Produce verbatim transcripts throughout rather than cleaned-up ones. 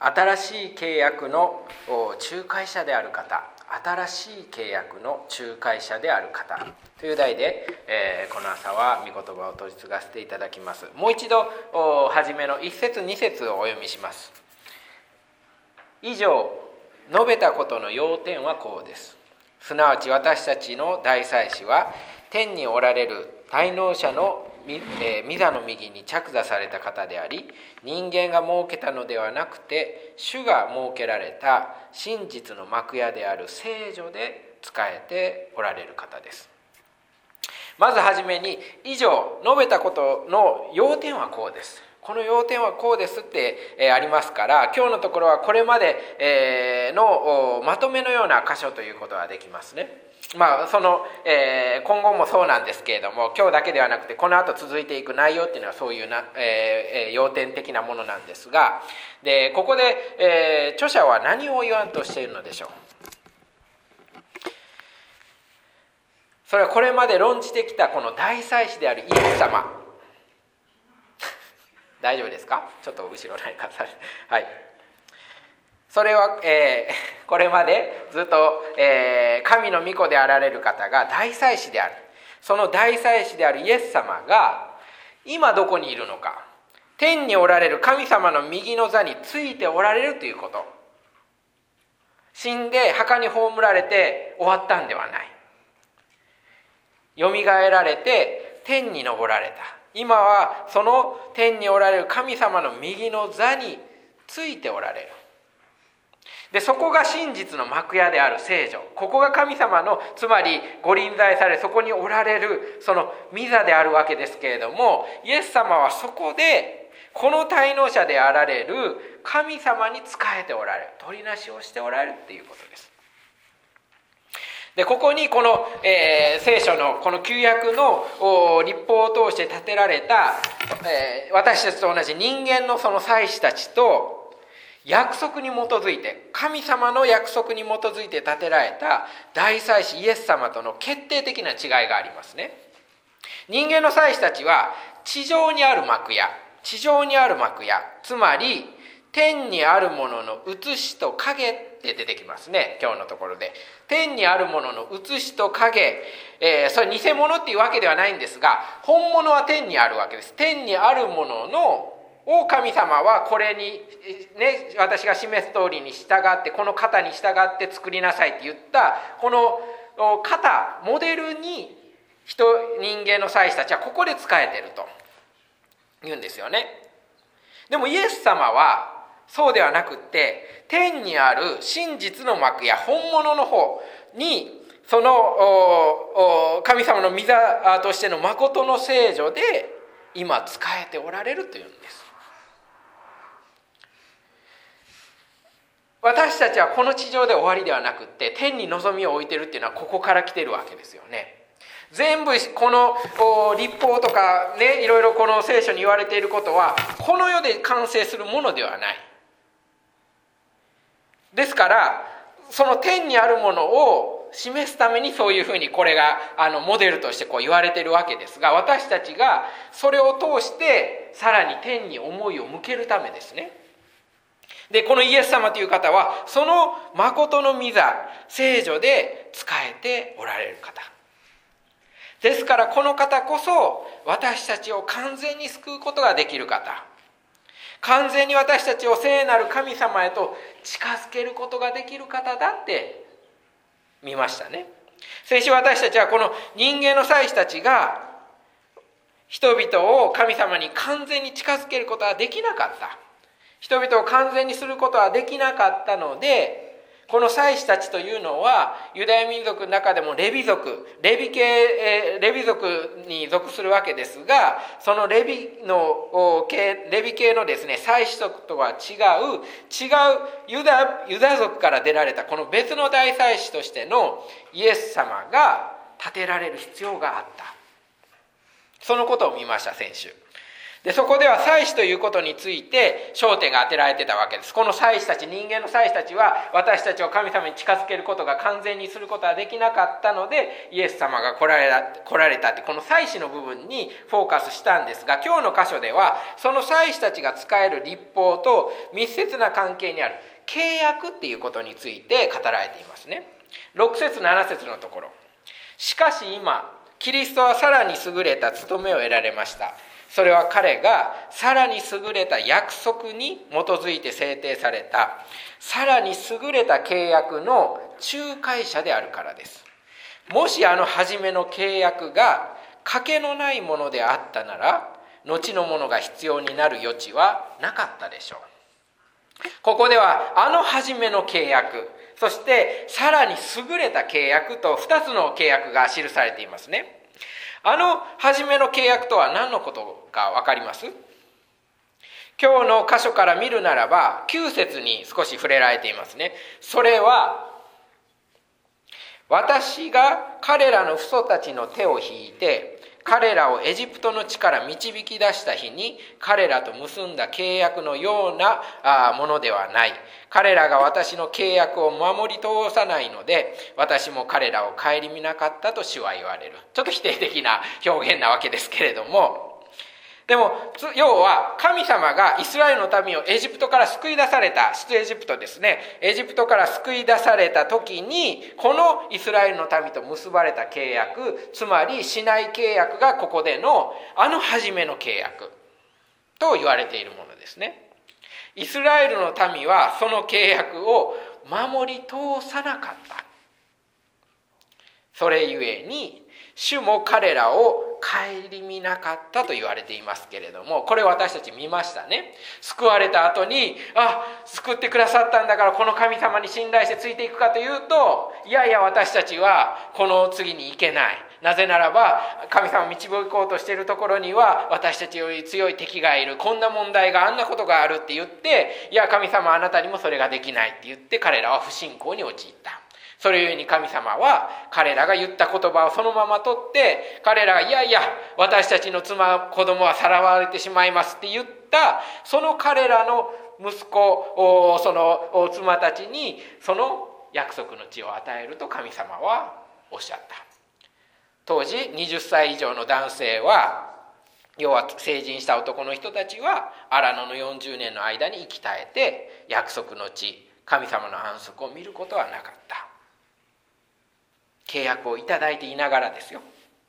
新しい契約の仲介者である方、新しい契約の仲介者である方という題で、えー、この朝は御言葉を取り継がせていただきます。もう一度初めの一節二節をお読みします。以上述べたことの要点はこうです。すなわち私たちの大祭司は天におられる滞納者の御座の右に着座された方であり、人間が設けたのではなくて主が設けられた真実の幕屋である聖所で仕えておられる方です。まずはじめに以上述べたことの要点はこうです、この要点はこうですってありますから、今日のところはこれまでのまとめのような箇所ということができますね。まあその、えー、今後もそうなんですけれども、今日だけではなくてこの後続いていく内容っていうのはそういうな、えー、要点的なものなんですが、でここで、えー、著者は何を言わんとしているのでしょう。それはこれまで論じてきたこの大祭司であるイエス様大丈夫ですか？ちょっと後ろないかさはい。それは、えー、これまでずっと、えー、神の御子であられる方が大祭司である、その大祭司であるイエス様が今どこにいるのか、天におられる神様の右の座についておられるということ。死んで墓に葬られて終わったんではない。よみがえられて天に昇られた。今はその天におられる神様の右の座についておられる。でそこが真実の幕屋である聖所、ここが神様のつまりご臨在されそこにおられるその御座であるわけですけれども、イエス様はそこでこの滞納者であられる神様に仕えておられる、取りなしをしておられるっていうことです。でここにこの、えー、聖書のこの旧約の律法を通して建てられた、えー、私たちと同じ人間のその祭司たちと約束に基づいて、神様の約束に基づいて建てられた大祭司イエス様との決定的な違いがありますね。人間の祭司たちは地上にある幕屋、地上にある幕屋、つまり天にあるものの写しと影って出てきますね。今日のところで天にあるものの写しと影、えー、それ偽物っていうわけではないんですが、本物は天にあるわけです。天にあるもののを神様はこれに、ね、私が示す通りに従って、この型に従って作りなさいって言ったこの型モデルに人人間の祭司たちはここで仕えていると言うんですよね。でもイエス様はそうではなくって、天にある真実の幕や本物の方にその神様の御座としての誠の聖所で今仕えておられるというんです。私たちはこの地上で終わりではなくって、天に望みを置いてるっていうのはここから来てるわけですよね。全部この律法とかね、いろいろこの聖書に言われていることはこの世で完成するものではない。ですからその天にあるものを示すためにそういうふうにこれがあのモデルとしてこう言われているわけですが、私たちがそれを通してさらに天に思いを向けるためですね。でこのイエス様という方はその誠の御座聖所で仕えておられる方ですから、この方こそ私たちを完全に救うことができる方、完全に私たちを聖なる神様へと近づけることができる方だって見ましたね。先週私たちはこの人間の祭司たちが人々を神様に完全に近づけることはできなかった、人々を完全にすることはできなかったので、この祭司たちというのはユダヤ民族の中でもレビ族、レビ系、レビ族に属するわけですが、そのレビの系、レビ系のですね、祭司族とは違う違うユダ、ユダ族から出られたこの別の大祭司としてのイエス様が立てられる必要があった。そのことを見ました先週。 でそこでは祭司ということについて焦点が当てられてたわけです。この祭司たち、人間の祭司たちは私たちを神様に近づけることが完全にすることはできなかったので、イエス様が来られた、来られたってこの祭司の部分にフォーカスしたんですが、今日の箇所ではその祭司たちが仕える律法と密接な関係にある契約っていうことについて語られていますね。ろく節なな節のところ、しかし今キリストはさらに優れた務めを得られました。それは彼がさらに優れた約束に基づいて制定されたさらに優れた契約の仲介者であるからです。もしあの初めの契約がかけのないものであったなら、後のものが必要になる余地はなかったでしょう。ここではあの初めの契約、そしてさらに優れた契約とふたつの契約が記されていますね。あの初めの契約とは何のことか分かります？今日の箇所から見るならばきゅう節に少し触れられていますね。それは、私が彼らの父祖たちの手を引いて彼らをエジプトの地から導き出した日に彼らと結んだ契約のようなものではない。彼らが私の契約を守り通さないので、私も彼らを顧みなかったと主は言われる。ちょっと否定的な表現なわけですけれども、でも要は神様がイスラエルの民をエジプトから救い出された、出エジプトですね、エジプトから救い出された時にこのイスラエルの民と結ばれた契約、つまりシナイ契約がここでのあの初めの契約と言われているものですね。イスラエルの民はその契約を守り通さなかった。それゆえに主も彼らを顧みなかったと言われていますけれども、これ私たち見ましたね。救われた後に、あ、救ってくださったんだからこの神様に信頼してついていくかというと、いやいや私たちはこの次に行けない。なぜならば神様を導こうとしているところには私たちより強い敵がいる、こんな問題があんなことがあるって言って、いや神様あなたにもそれができないって言って彼らは不信仰に陥った。それゆえに神様は彼らが言った言葉をそのまま取って、彼らがいやいや私たちの妻子供はさらわれてしまいますって言ったその彼らの息子、その妻たちにその約束の地を与えると神様はおっしゃった。当時はたち以上の男性は、要は成人した男の人たちは荒野のよんじゅうねんの間に生き絶えて約束の地、神様の安息を見ることはなかった。契約をいただいていながらですよ。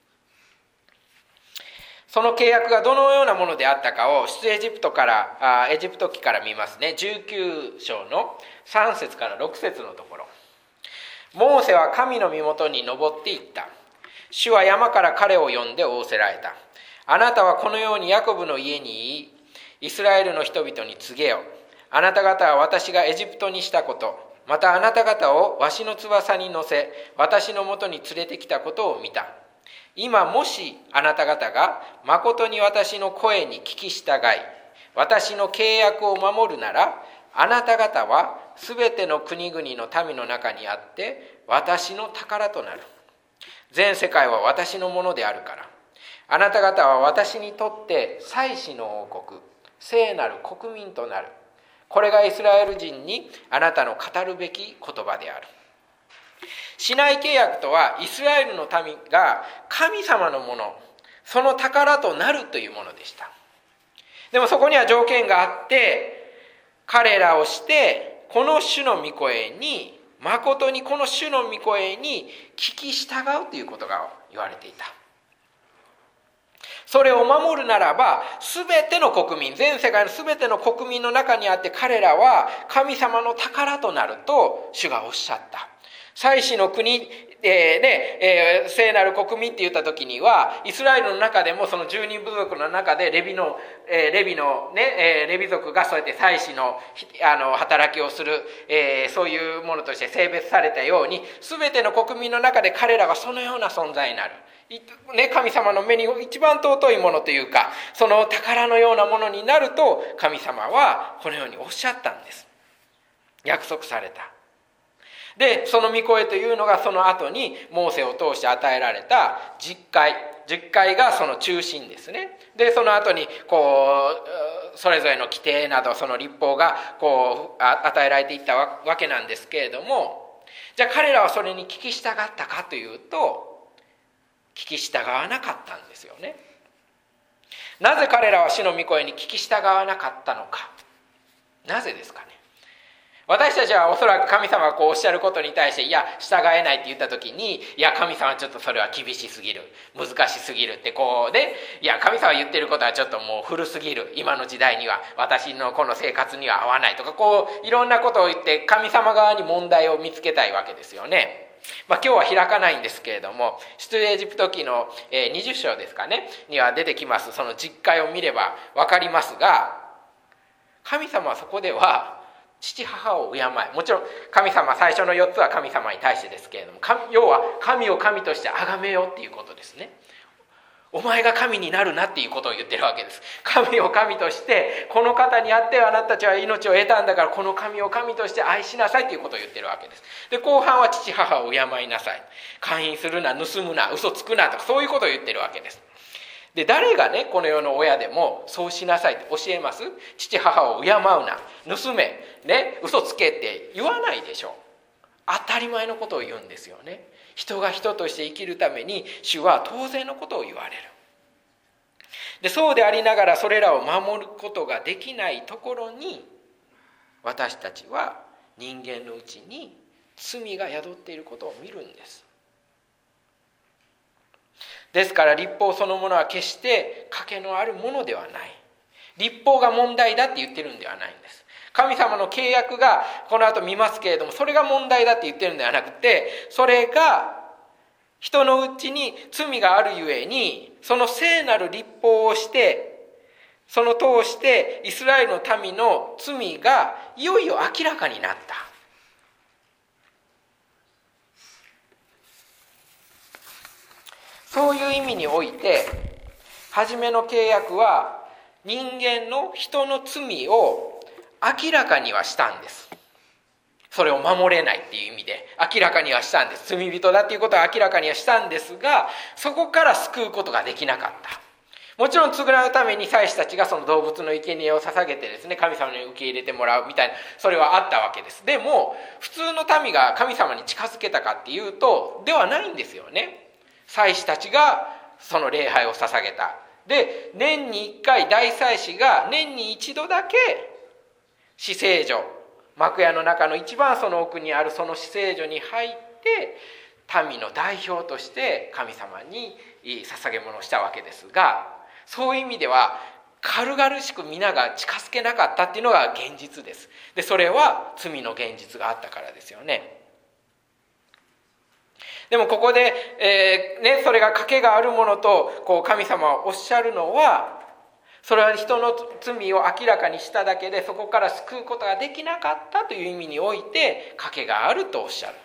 その契約がどのようなものであったかを出エジプトからあエジプト記から見ますね。じゅうきゅう章のさん節からろく節のところ、モーセは神の身元に登っていった。主は山から彼を呼んで仰せられた。あなたはこのようにヤコブの家に言い、イスラエルの人々に告げよ。あなた方は私がエジプトにしたこと、またあなた方をわしの翼に乗せ私のもとに連れてきたことを見た。今もしあなた方がまことに私の声に聞き従い私の契約を守るなら、あなた方はすべての国々の民の中にあって私の宝となる。全世界は私のものであるから、あなた方は私にとって祭司の王国、聖なる国民となる。これがイスラエル人にあなたの語るべき言葉である。シナイ契約とはイスラエルの民が神様のもの、その宝となるというものでした。でもそこには条件があって、彼らをしてこの主の御声に、誠にこの主の御声に聞き従うということが言われていた。それを守るならば、すべての国民、全世界のすべての国民の中にあって彼らは神様の宝となると主がおっしゃった。祭司の国、えーねえー、聖なる国民って言った時には、イスラエルの中でもその十人部族の中でレビの、えー、レビのね、えー、レビ族がそうやって祭司の、あの働きをする、えー、そういうものとして性別されたように、すべての国民の中で彼らはそのような存在になる。ね、神様の目に一番尊いものというか、その宝のようなものになると神様はこのようにおっしゃったんです。約束された。でその御声というのがその後にモーセを通して与えられた十戒、 じゅっかいがその中心ですね。でその後にこうそれぞれの規定などその律法がこう与えられていったわけなんですけれども、じゃあ彼らはそれに聞き従ったかというと、聞き従わなかったんですよね。なぜ彼らは主の御声に聞き従わなかったのか。なぜですかね。私たちはおそらく神様がこうおっしゃることに対して、いや従えないって言った時に、いや神様ちょっとそれは厳しすぎる、難しすぎるってこうで、いや神様言ってることはちょっともう古すぎる、今の時代には私のこの生活には合わないとか、こういろんなことを言って神様側に問題を見つけたいわけですよね。まあ、今日は開かないんですけれども、出エジプト記のにじゅっ章ですかねには出てきますその実会を見れば分かりますが、神様はそこでは父母を敬い、もちろん神様最初のよっつは神様に対してですけれども、要は神を神として崇めようっていうことですね。お前が神になるなっていうことを言ってるわけです。神を神として、この方にあってあなたたちは命を得たんだから、この神を神として愛しなさいということを言ってるわけです。で後半は父母を敬いなさい、姦淫するな、盗むな、嘘つくなとか、そういうことを言ってるわけです。で誰がねこの世の親でもそうしなさいって教えます？父母を敬うな、盗め、ね、嘘つけって言わないでしょう。当たり前のことを言うんですよね。人が人として生きるために主は当然のことを言われる。でそうでありながらそれらを守ることができないところに、私たちは人間のうちに罪が宿っていることを見るんです。ですから律法そのものは決して賭けのあるものではない。律法が問題だって言ってるんではないんです。神様の契約がこの後見ますけれども、それが問題だって言ってるんではなくて、それが人のうちに罪があるゆえに、その聖なる律法をして、その通してイスラエルの民の罪がいよいよ明らかになった。そういう意味において、初めの契約は人間の人の罪を明らかにはしたんです。それを守れないっていう意味で明らかにはしたんです。罪人だっていうことは明らかにはしたんですが、そこから救うことができなかった。もちろん償うために祭司たちがその動物の生贄を捧げてですね、神様に受け入れてもらうみたいな、それはあったわけです。でも普通の民が神様に近づけたかっていうと、ではないんですよね。祭司たちがその礼拝を捧げた。で年にいっかい大祭司が年に一度だけ至聖所、幕屋の中の一番その奥にあるその至聖所に入って民の代表として神様に捧げ物をしたわけですが、そういう意味では軽々しく皆が近づけなかったっていうのが現実です。でそれは罪の現実があったからですよね。でもここで、えーね、それが賭けがあるものとこう神様はおっしゃるのは、それは人の罪を明らかにしただけでそこから救うことができなかったという意味において賭けがあるとおっしゃる。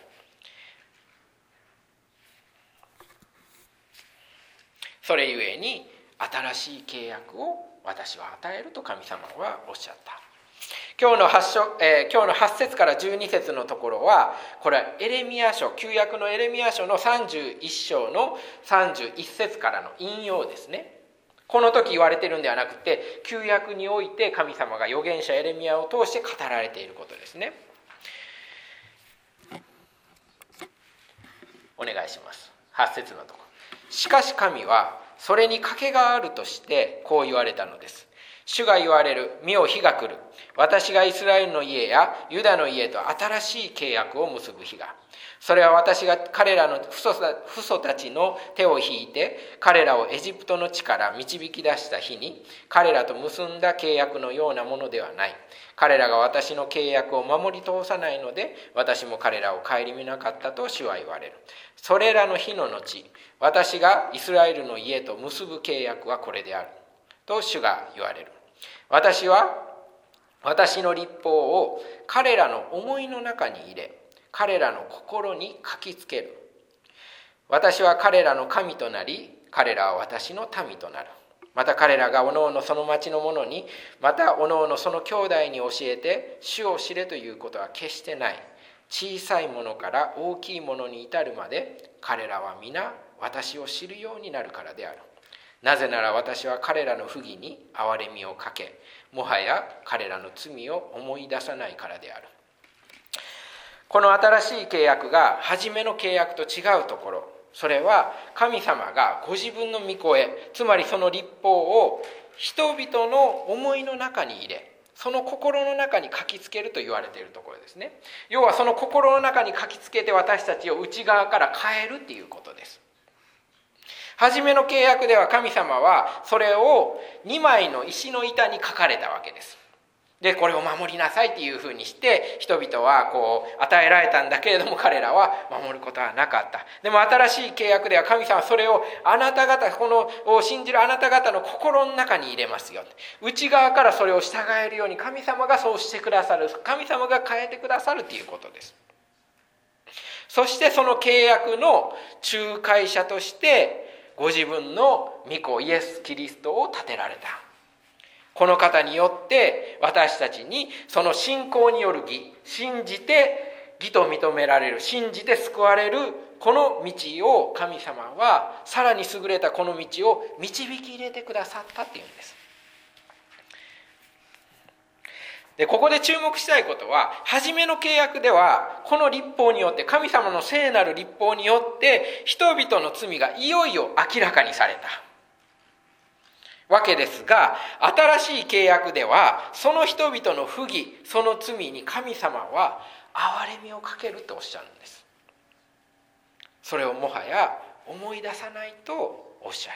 それゆえに新しい契約を私は与えると神様はおっしゃった。今日の 8, 章、えー、今日のはち節からじゅうに節のところは、これはエレミヤ書、旧約のエレミヤ書のさんじゅういっ章のさんじゅういち節からの引用ですね。この時言われているんではなくて、旧約において神様が預言者エレミヤを通して語られていることですね。お願いします。はち節のところ。しかし神はそれに賭けがあるとしてこう言われたのです。主が言われる、見よ日が来る。私がイスラエルの家やユダの家と新しい契約を結ぶ日が。それは私が彼らの父祖たちの手を引いて彼らをエジプトの地から導き出した日に彼らと結んだ契約のようなものではない。彼らが私の契約を守り通さないので、私も彼らを顧みなかったと主は言われる。それらの日の後、私がイスラエルの家と結ぶ契約はこれであると主が言われる。私は私の律法を彼らの思いの中に入れ、彼らの心に書きつける。私は彼らの神となり、彼らは私の民となる。また彼らがおのおのその町の者に、またおのおのその兄弟に教えて主を知れということは決してない。小さいものから大きいものに至るまで彼らは皆私を知るようになるからである。なぜなら私は彼らの不義に憐れみをかけ、もはや彼らの罪を思い出さないからである。この新しい契約が初めの契約と違うところ、それは神様がご自分の御声、つまりその律法を人々の思いの中に入れ、その心の中に書きつけると言われているところですね。要はその心の中に書きつけて私たちを内側から変えるっていうことです。初めの契約では神様はそれをにまいの石の板に書かれたわけです。で、これを守りなさいっていうふうにして人々はこう与えられたんだけれども、彼らは守ることはなかった。でも新しい契約では神様はそれをあなた方、この信じるあなた方の心の中に入れますよ。内側からそれを従えるように神様がそうしてくださる、神様が変えてくださるということです。そしてその契約の仲介者としてご自分の御子イエス・キリストを立てられた。この方によって私たちにその信仰による義、信じて義と認められる、信じて救われるこの道を神様はさらに優れたこの道を導き入れてくださったっていうんです。で、ここで注目したいことは、初めの契約ではこの律法によって、神様の聖なる律法によって人々の罪がいよいよ明らかにされたわけですが、新しい契約ではその人々の不義、その罪に神様は憐れみをかけるとおっしゃるんです。それをもはや思い出さないとおっしゃる。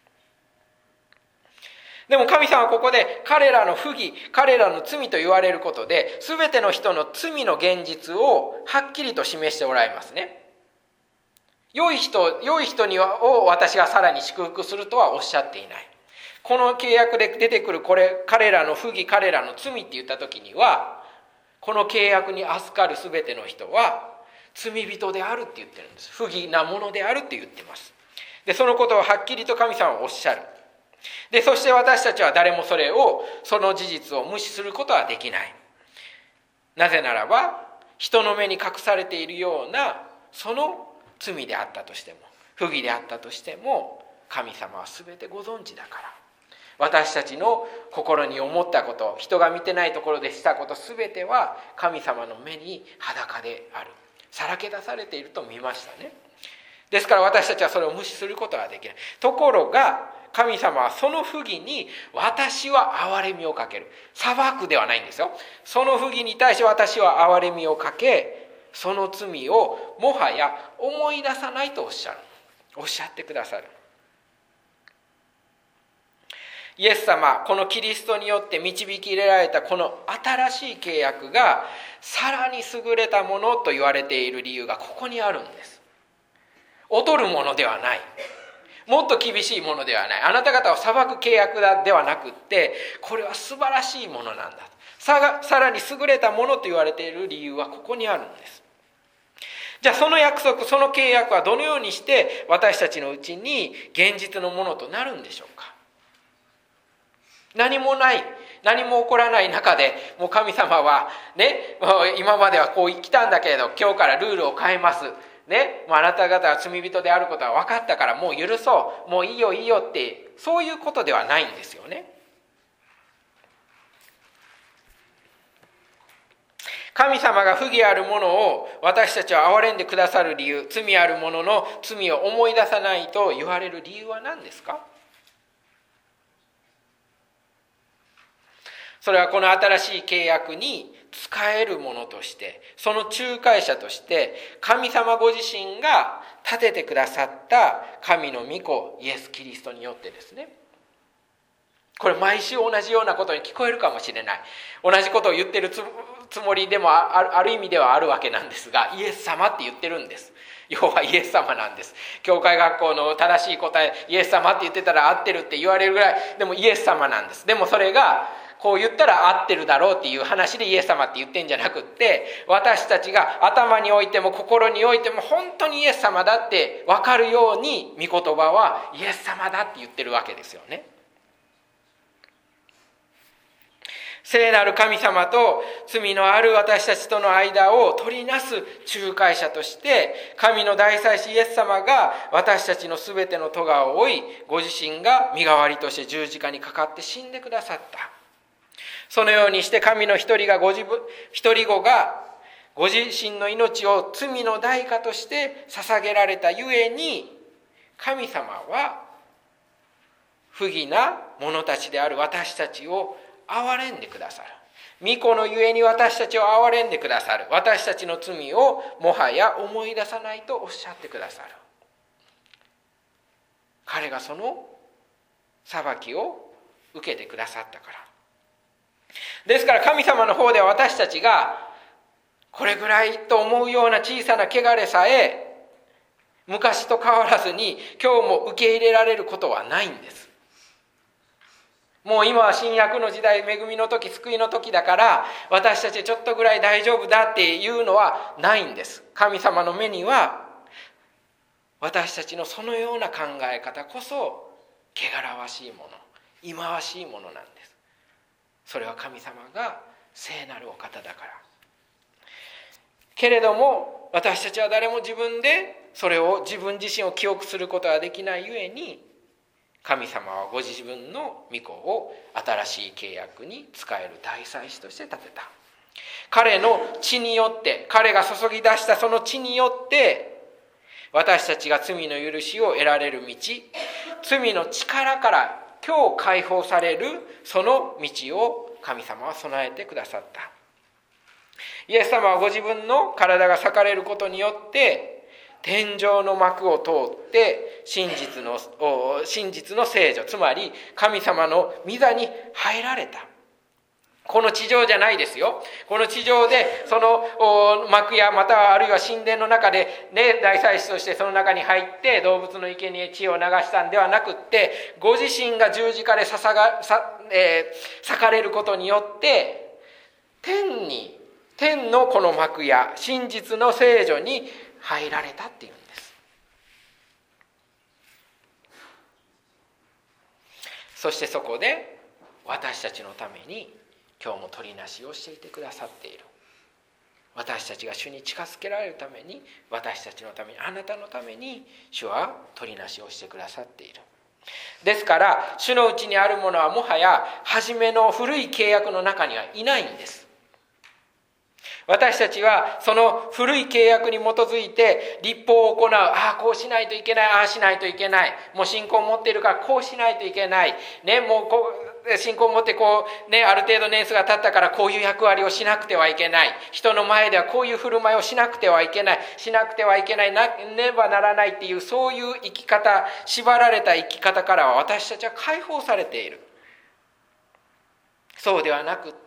でも神様はここで彼らの不義、彼らの罪と言われることで、全ての人の罪の現実をはっきりと示しておられますね。良い人、良い人にはを私がさらに祝福するとはおっしゃっていない。この契約で出てくるこれ、彼らの不義、彼らの罪って言った時には、この契約に預かる全ての人は罪人であるって言ってるんです。不義なものであるって言ってます。で、そのことをはっきりと神様はおっしゃる。で、そして私たちは誰もそれを、その事実を無視することはできない。なぜならば、人の目に隠されているようなその罪であったとしても、不義であったとしても、神様は全てご存知だから、私たちの心に思ったこと、人が見てないところでしたこと、全ては神様の目に裸である、さらけ出されていると見ましたね。ですから私たちはそれを無視することはできない。ところが神様はその不義に私は憐れみをかける。裁くではないんですよ。その不義に対して私は憐れみをかけ、その罪をもはや思い出さないとおっしゃる。おっしゃってくださる。イエス様、このキリストによって導き入れられたこの新しい契約がさらに優れたものと言われている理由がここにあるんです。劣るものではない。もっと厳しいものではない。あなた方を裁く契約だではなくって、これは素晴らしいものなんだ。さが、さらに優れたものと言われている理由はここにあるんです。じゃあその約束、その契約はどのようにして私たちのうちに現実のものとなるんでしょうか。何もない、何も起こらない中で、もう神様はね、今まではこう来たんだけれど、今日からルールを変えます。ね、もうあなた方は罪人であることは分かったからもう許そう、もういいよいいよって、そういうことではないんですよね。神様が不義あるものを私たちは憐れんでくださる理由、罪あるものの罪を思い出さないと言われる理由は何ですか？それはこの新しい契約に使えるものとして、その仲介者として神様ご自身が立ててくださった神の御子イエス・キリストによってですね。これ毎週同じようなことに聞こえるかもしれない。同じことを言ってるつもりでもある、ある意味ではあるわけなんですが、イエス様って言ってるんです。要はイエス様なんです。教会学校の正しい答え、イエス様って言ってたら合ってるって言われるぐらい、でもイエス様なんです。でもそれがこう言ったら合ってるだろうっていう話でイエス様って言ってんじゃなくって、私たちが頭においても心においても本当にイエス様だって分かるように、御言葉はイエス様だって言ってるわけですよね。 聖なる神様と罪のある私たちとの間を取りなす仲介者として、神の大祭司イエス様が私たちのすべての咎を負い、ご自身が身代わりとして十字架にかかって死んでくださった。そのようにして神の一人がご自分、一人子がご自身の命を罪の代価として捧げられたゆえに、神様は不義な者たちである私たちを憐れんでくださる。御子のゆえに私たちを憐れんでくださる。私たちの罪をもはや思い出さないとおっしゃってくださる。彼がその裁きを受けてくださったから。ですから神様の方では私たちがこれぐらいと思うような小さな汚れさえ昔と変わらずに今日も受け入れられることはないんです。もう今は新約の時代、恵みの時、救いの時だから私たちちょっとぐらい大丈夫だっていうのはないんです。神様の目には私たちのそのような考え方こそ汚らわしいもの、忌まわしいものなんです。それは神様が聖なるお方だから。けれども私たちは誰も自分でそれを自分自身を記憶することができないゆえに、神様はご自分の御子を新しい契約に仕える大祭司として立てた。彼の血によって、彼が注ぎ出したその血によって私たちが罪の許しを得られる道、罪の力から今日解放されるその道を神様は備えてくださった。イエス様はご自分の体が裂かれることによって天井の幕を通って真実の真実の聖女、つまり神様の御座に入られた。この地上じゃないですよ。この地上でその幕やまたはあるいは神殿の中で、ね、大祭司としてその中に入って動物の生贄、血を流したんではなくって、ご自身が十字架で捧がさ、えー、裂かれることによって天に天のこの幕や真実の聖女に入られたっていうんです。そしてそこで私たちのために今日も取りなしをしていてくださっている。私たちが主に近づけられるために、私たちのために、あなたのために主は取りなしをしてくださっている。ですから主のうちにあるものはもはや初めの古い契約の中にはいないんです。私たちはその古い契約に基づいて律法を行う。ああこうしないといけない、ああしないといけない、もう信仰を持っているからこうしないといけないね、もうこう信仰を持ってこうね、ある程度年数が経ったからこういう役割をしなくてはいけない、人の前ではこういう振る舞いをしなくてはいけない、しなくてはいけない、なねばならないっていう、そういう生き方、縛られた生き方からは私たちは解放されている。そうではなくって、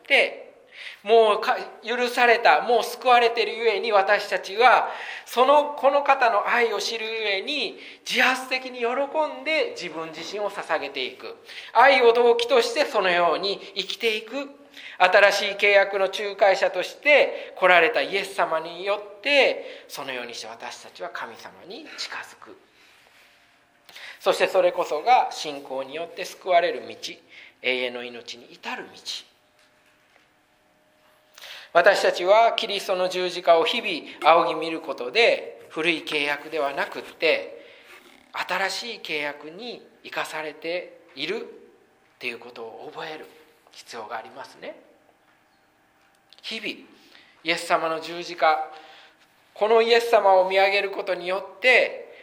もう許された、もう救われているゆえに、私たちはそのこの方の愛を知るゆえに自発的に喜んで自分自身を捧げていく。愛を動機としてそのように生きていく。新しい契約の仲介者として来られたイエス様によって、そのようにして私たちは神様に近づく。そしてそれこそが信仰によって救われる道、永遠の命に至る道。私たちはキリストの十字架を日々仰ぎ見ることで、古い契約ではなくって新しい契約に生かされているっていうことを覚える必要がありますね。日々イエス様の十字架、このイエス様を見上げることによって、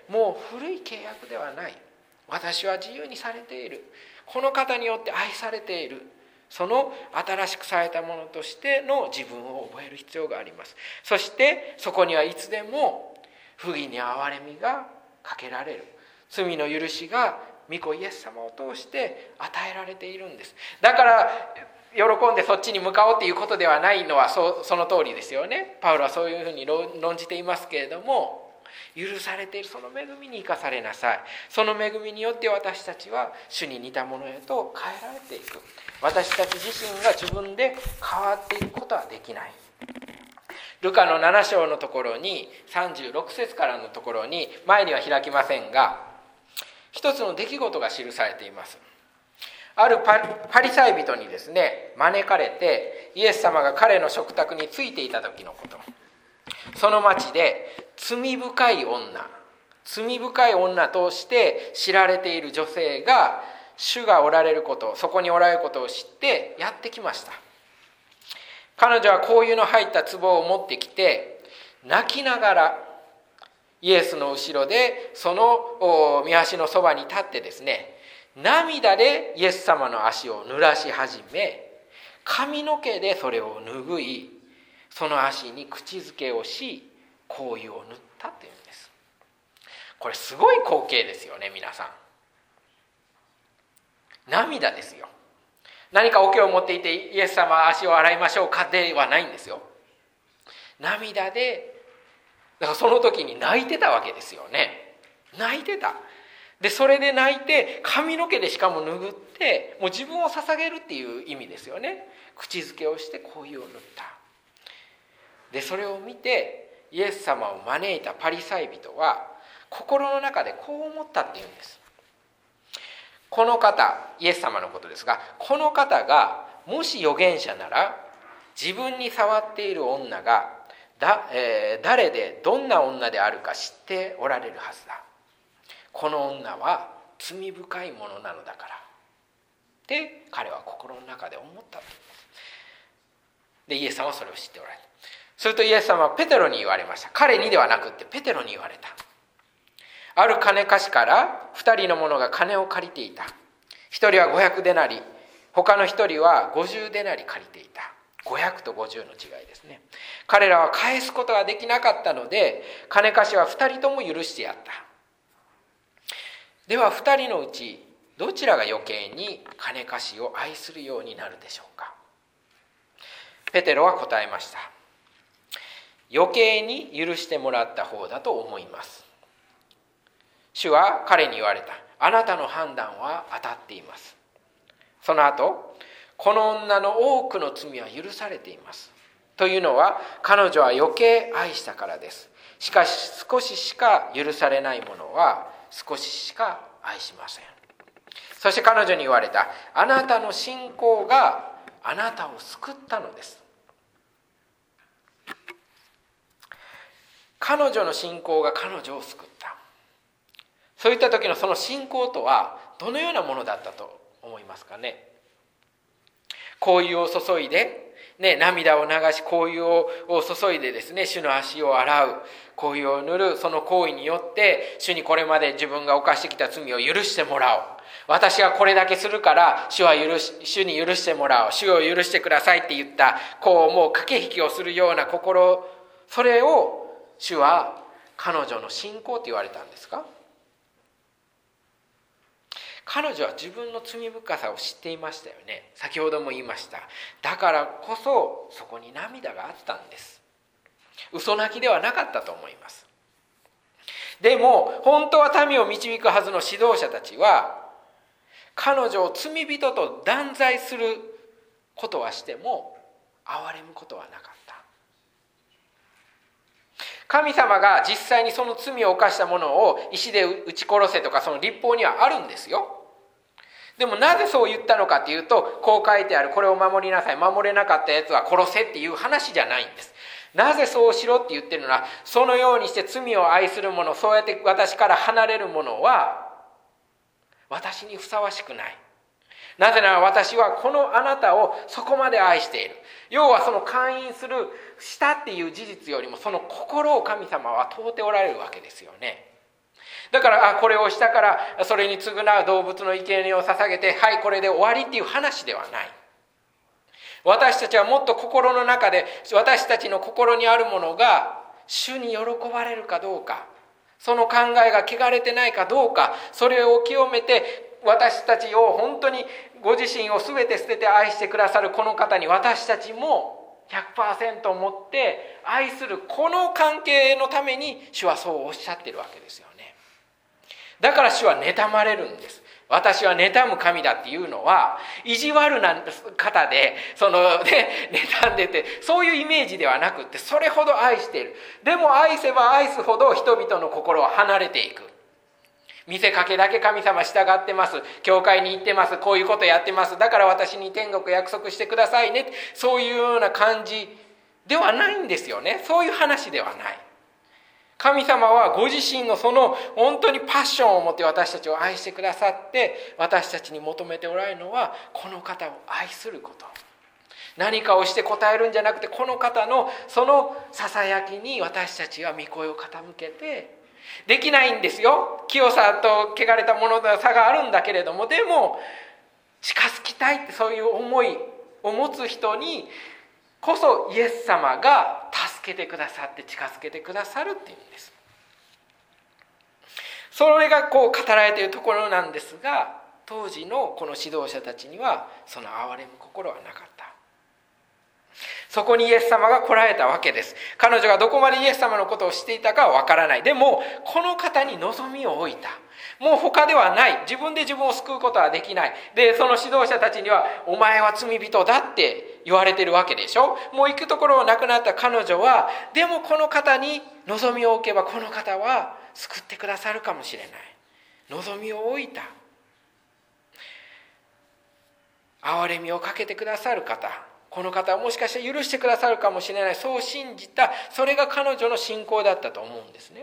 もう古い契約ではない、私は自由にされている、この方によって愛されている、その新しくされたものとしての自分を覚える必要があります。そしてそこにはいつでも不義に憐れみがかけられる、罪の許しが御子イエス様を通して与えられているんです。だから喜んでそっちに向かおうっていうことではないのは そ, その通りですよね。パウロはそういうふうに論じていますけれども、許されているその恵みに生かされなさい。その恵みによって私たちは主に似たものへと変えられていく。私たち自身が自分で変わっていくことはできない。ルカのなな章のところにさんじゅうろく節からのところに、前には開きませんが、一つの出来事が記されています。 あるパパリサイ人にですね招かれて、イエス様が彼の食卓についていた時のこと。その町で罪深い女罪深い女として知られている女性が、主がおられること、そこにおられることを知ってやってきました。彼女は香油の入った壺を持ってきて、泣きながらイエスの後ろでその御足のそばに立ってですね、涙でイエス様の足を濡らし始め、髪の毛でそれを拭い、その足に口づけをし、香油を塗ったというんです。これすごい光景ですよね、皆さん。涙ですよ。何か桶を持っていて、イエス様足を洗いましょうかではないんですよ。涙で、だからその時に泣いてたわけですよね。泣いてた。でそれで泣いて、髪の毛でしかも拭って、もう自分を捧げるっていう意味ですよね。口づけをして香油を塗った。でそれを見てイエス様を招いたパリサイ人は心の中でこう思ったっていうんです。この方、イエス様のことですが、この方がもし預言者なら、自分に触っている女がだ、えー、誰でどんな女であるか知っておられるはずだ。この女は罪深いものなのだからって彼は心の中で思ったと。でイエス様はそれを知っておられた。するとイエス様はペテロに言われました。彼にではなくってペテロに言われた。ある金貸しから二人の者が金を借りていた。一人はごひゃくデナリ、他の一人はごじゅうデナリ借りていた。ごひゃくとごじゅうの違いですね。彼らは返すことができなかったので、金貸しは二人とも許してやった。では二人のうちどちらが余計に金貸しを愛するようになるでしょうか。ペテロは答えました。余計に許してもらった方だと思います。主は彼に言われた。あなたの判断は当たっています。その後、この女の多くの罪は許されています。というのは、彼女は余計愛したからです。しかし少ししか許されないものは少ししか愛しません。そして彼女に言われた。あなたの信仰があなたを救ったのです。彼女の信仰が彼女を救った。そういった時のその信仰とはどのようなものだったと思いますかね。香油を注いで、ね、涙を流し香油を注いでですね、主の足を洗う、香油を塗る、その行為によって主にこれまで自分が犯してきた罪を許してもらおう。私がこれだけするから主は許し主に許してもらおう、主を許してくださいって言った、こうもう駆け引きをするような心、それを主は彼女の信仰と言われたんですか。彼女は自分の罪深さを知っていましたよね。先ほども言いました。だからこそそこに涙があったんです。嘘泣きではなかったと思います。でも本当は民を導くはずの指導者たちは、彼女を罪人と断罪することはしても憐れむことはなかった。神様が実際にその罪を犯した者を石で撃ち殺せとか、その律法にはあるんですよ。でもなぜそう言ったのかというと、こう書いてある、これを守りなさい、守れなかったやつは殺せっていう話じゃないんです。なぜそうしろって言ってるのは、そのようにして罪を愛する者、そうやって私から離れる者は私にふさわしくない。なぜなら私はこのあなたをそこまで愛している。要はその勧誘するしたっていう事実よりも、その心を神様は問うておられるわけですよね。だからあこれをしたからそれに償う動物の生贄を捧げて、はいこれで終わりっていう話ではない。私たちはもっと心の中で、私たちの心にあるものが主に喜ばれるかどうか、その考えが汚れてないかどうか、それを清めて、私たちを本当にご自身を全て捨てて愛してくださるこの方に、私たちも ひゃくパーセント 持って愛する、この関係のために主はそうおっしゃってるわけですよね。だから主は妬まれるんです。私は妬む神だっていうのは、意地悪な方でその、ね、妬んでて、そういうイメージではなくって、それほど愛している。でも愛せば愛すほど人々の心は離れていく。 見せかけだけ神様従ってます、教会に行ってます、こういうことやってます、だから私に天国約束してくださいね、そういうような感じではないんですよね。そういう話ではない。神様はご自身のその本当にパッションを持って私たちを愛してくださって、私たちに求めておられるのはこの方を愛すること。何かをして答えるんじゃなくて、この方のそのささやきに私たちは御声を傾けて、できないんですよ。清さと汚れたものと差があるんだけれども、でも近づきたいってそういう思いを持つ人にこそイエス様が助けてくださって近づけてくださるっていうんです。それがこう語られているところなんですが、当時のこの指導者たちにはその憐れむ心はなかった。そこにイエス様が来られたわけです。彼女がどこまでイエス様のことを知っていたかはわからない。でもこの方に望みを置いた。もう他ではない。自分で自分を救うことはできない。でその指導者たちにはお前は罪人だって言われてるわけでしょ。もう行くところなくなった彼女は、でもこの方に望みを置けばこの方は救ってくださるかもしれない。望みを置いた。憐れみをかけてくださる方、この方はもしかして許してくださるかもしれない、そう信じた。それが彼女の信仰だったと思うんですね。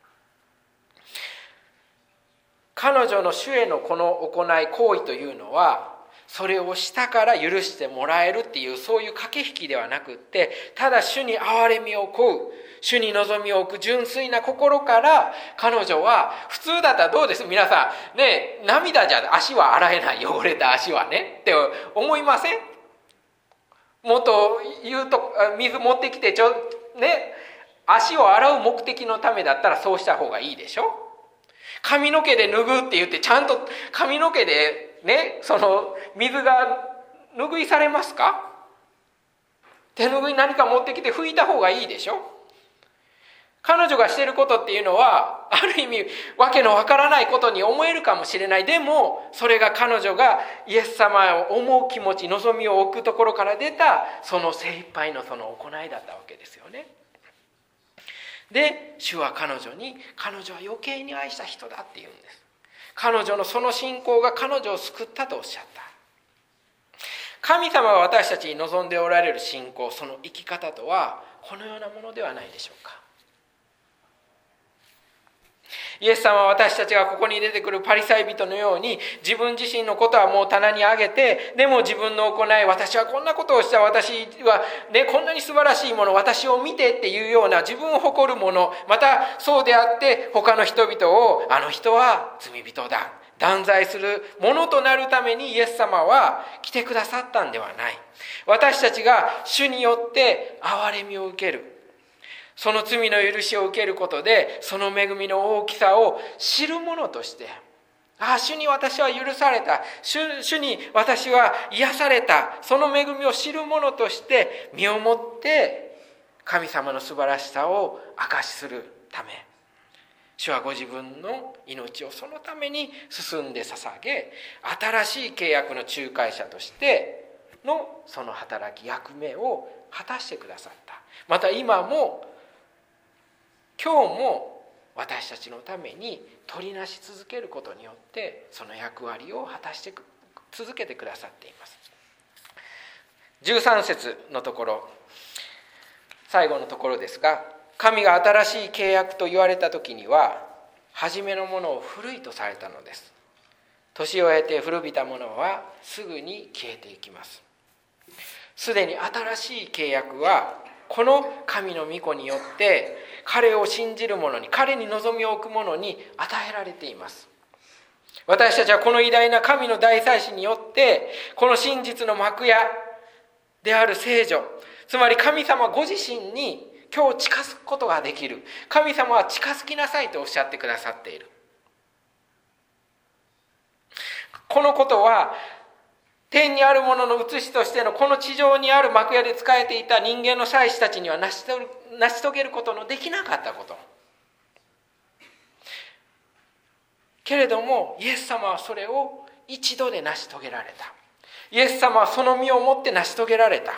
彼女の主へのこの行い行為というのは、それをしたから許してもらえるっていうそういう駆け引きではなくって、ただ主に憐れみを請う、主に望みを置く純粋な心から、彼女は普通だったらどうです、皆さんね、涙じゃ足は洗えない、汚れた足はねって思いません？もっと言うと水持ってきてちょね、足を洗う目的のためだったらそうした方がいいでしょ。髪の毛で脱ぐって言ってちゃんと髪の毛でね、その水が拭いされますか？手拭い何か持ってきて拭いた方がいいでしょ。彼女がしていることっていうのはある意味わけのわからないことに思えるかもしれない。でもそれが彼女がイエス様を思う気持ち、望みを置くところから出たその精一杯のその行いだったわけですよね。で主は彼女に、彼女は余計に愛した人だっていうんです。彼女のその信仰が彼女を救ったとおっしゃった。神様は私たちに望んでおられる信仰、その生き方とはこのようなものではないでしょうか。イエス様は私たちがここに出てくるパリサイ人のように、自分自身のことはもう棚に上げて、でも自分の行い、私はこんなことをした、私は、ね、こんなに素晴らしいもの、私を見てっていうような自分を誇るもの、またそうであって他の人々を、あの人は罪人だ、断罪するものとなるためにイエス様は来てくださったんではない。私たちが主によって憐れみを受ける、その罪の許しを受けることで、その恵みの大きさを知るものとして、ああ、主に私は許された、 主, 主に私は癒された、その恵みを知るものとして身をもって神様の素晴らしさを証しするため、主はご自分の命をそのために進んで捧げ、新しい契約の仲介者としてのその働き、役目を果たしてくださった。また今も今日も私たちのために取りなし続けることによってその役割を果たして続けてくださっています。じゅうさん節のところ、最後のところですが、神が新しい契約と言われた時には初めのものを古いとされたのです。年を経て古びたものはすぐに消えていきます。すでに新しい契約はこの神の御子によって彼を信じる者に、彼に望みを置く者に与えられています。私たちはこの偉大な神の大祭司によってこの真実の幕屋である聖女、つまり神様ご自身に今日近づくことができる。神様は近づきなさいとおっしゃってくださっている。このことは天にあるものの写しとしてのこの地上にある幕屋で仕えていた人間の祭司たちには成し遂げることのできなかったことけれども、イエス様はそれを一度で成し遂げられた。イエス様はその身をもって成し遂げられた。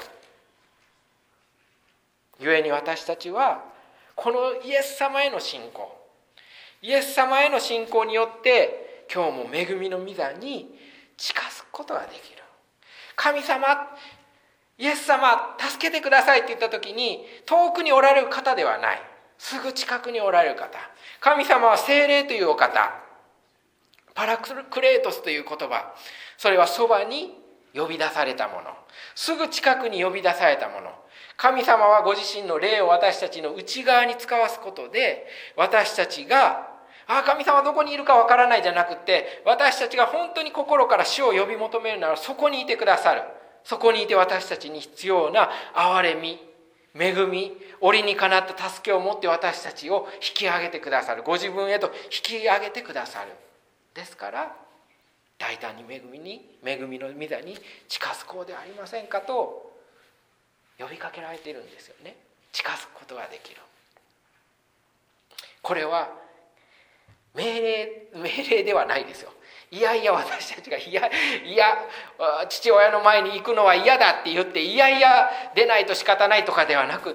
故に私たちはこのイエス様への信仰、 イエス様への信仰によって今日も恵みの御座に近づくことができる。神様、イエス様助けてくださいって言った時に遠くにおられる方ではない、すぐ近くにおられる方。神様は聖霊というお方、パラクレートスという言葉、それはそばに呼び出されたもの、すぐ近くに呼び出されたもの。神様はご自身の霊を私たちの内側に使わすことで、私たちがああ神様どこにいるかわからないじゃなくて、私たちが本当に心から主を呼び求めるならそこにいてくださる。そこにいて私たちに必要な憐れみ、恵み、折にかなった助けを持って私たちを引き上げてくださる。ご自分へと引き上げてくださる。ですから大胆に恵みに、恵みの御座に近づこうではありませんかと呼びかけられているんですよね。近づくことができる。これは命令、命令ではないですよ。いやいや私たちがいやいや父親の前に行くのは嫌だって言っていやいや出ないと仕方ないとかではなくって、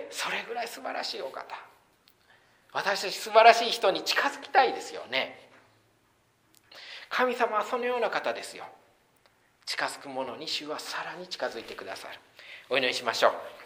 それぐらい素晴らしいお方、私たち素晴らしい人に近づきたいですよね。神様はそのような方ですよ。近づく者に主はさらに近づいてくださる。お祈りしましょう。